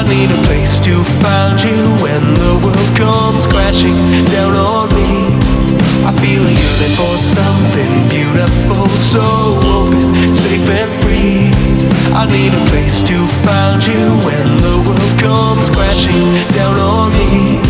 need a place to find you when the world comes crashing down on me. I feel a yearning for something beautiful, so open, safe and free. I need a place to find you when the world comes crashing down on me.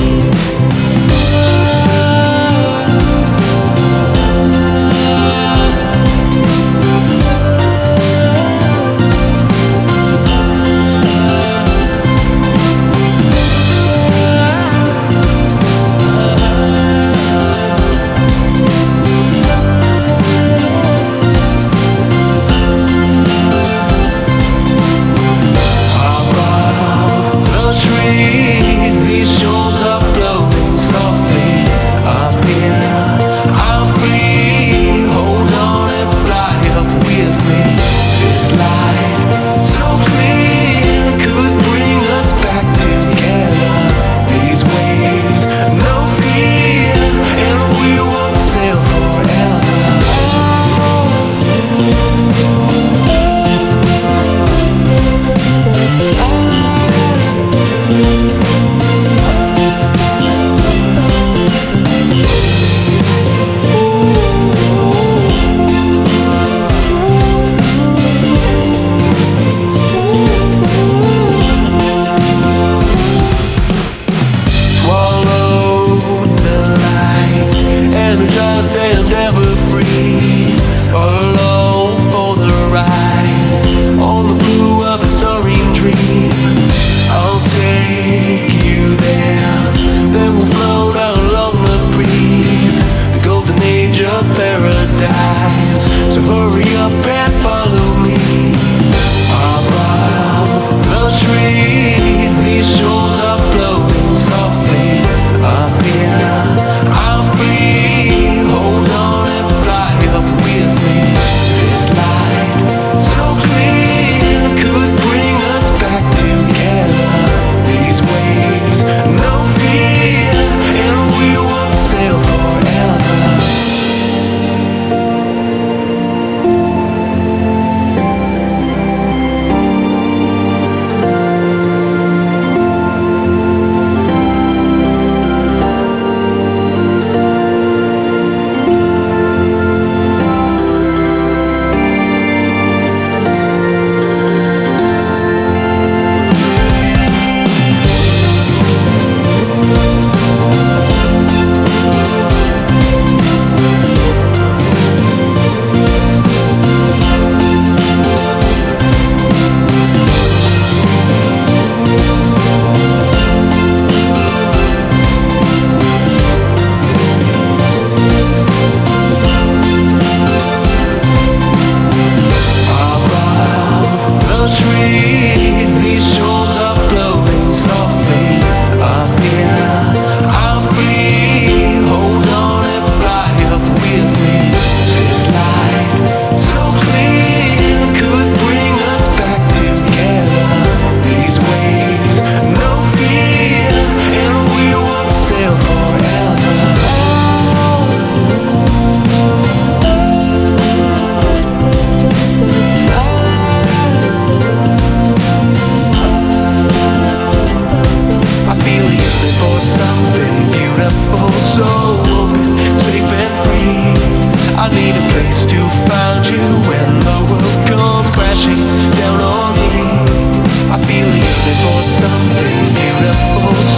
Energized and ever free, alone for the ride, on the blue of a soaring dream. I'll take you there, then we'll float along the breeze, the golden age of paradise. So hurry up and follow me. Above the trees, these shores are floating softly. Up here, I'm free. Hold on and fly up with me. This light, so clear, could bring us back together. These waves, no fear, and we won't sail forever. So open, safe and free. I need a place to find you when the world comes crashing down on me. I feel a yearning for something beautiful.